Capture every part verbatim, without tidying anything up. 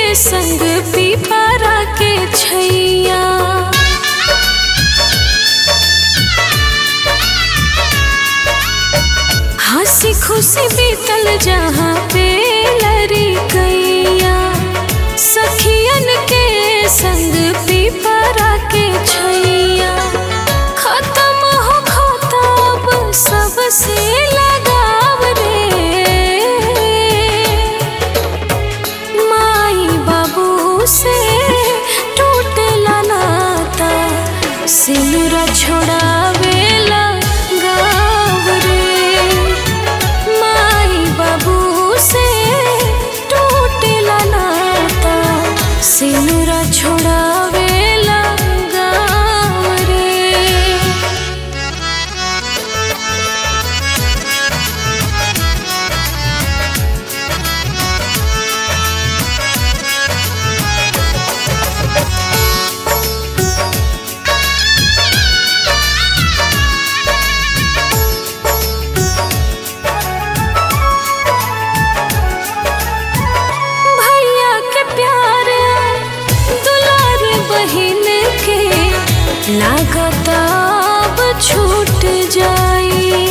संग पीपरा के छैया। हंसी खुशी बीतल जहाँ पे लड़ी गैया। सखियन के संग पीपरा के छैया। खत्म हो खताब सबसे लगाव रे। माई बाबू से टूटेला नाता सिनुरा छोड़ावेला गाँव रे। माई बाबू से टूटेला नाता सिनुरा छोड़ावेला गाँव रे। भैया के प्यार दुलार बहिन के लागत अब छूट जाई।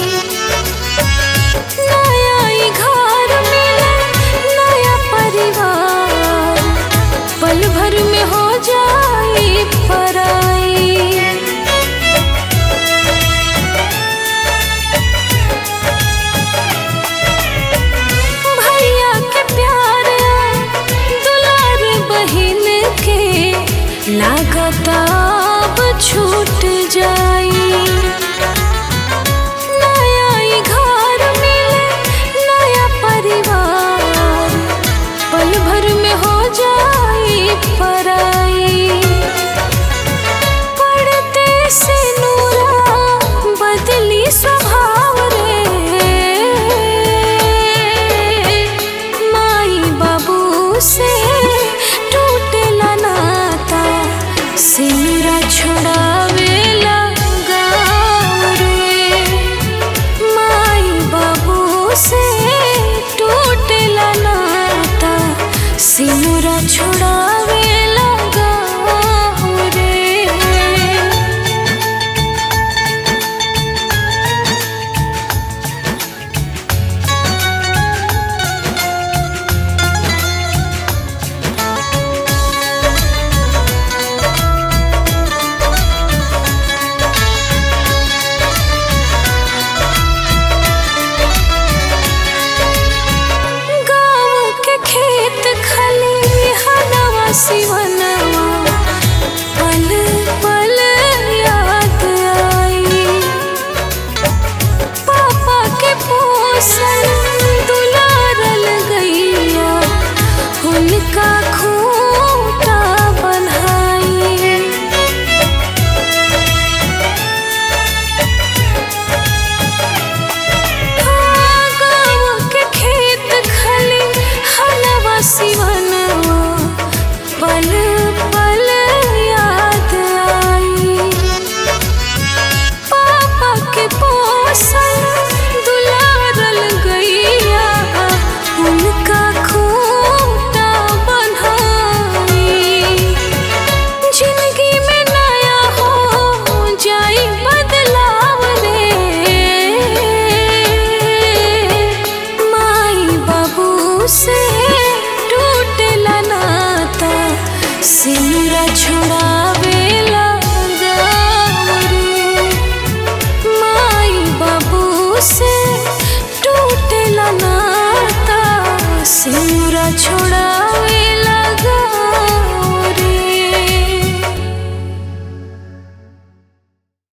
नया ई घर मिले नया परिवार पल भर में हो जाई पराई। भैया के प्यार दुलार बहिन के लागत अब छूट जाई। नया ई घर मिले नया परिवार पल भर में हो जाई पराई। पढ़ते से नूरा बदली स्वभाव रे। माई बाबू से टूटेला नाता सिनुरा छोड़ावेला गाँव रे। माई बाबू से टूटेला नाता सिनुरा छोड़ावेला गाँव रे। गाँव के खेत खलिहानवा सिवनवा पल पल याद आई। पापा के पोसल दुलारल गैया उनका खूंटा बन्हाई। गाँव के खेत खलिहानवा सिवनवा पल पल याद आई। पापा के पोसल दुलारल गैया उनका खूंटा बन्हाई। जिंदगी में नया हो जाई बदलाव रे। माई बाबू से टूटेला नाता सिनुरा छोड़ावेला गाँव रे। माई बाबू से टूटेला नाता सिनुरा छोड़ा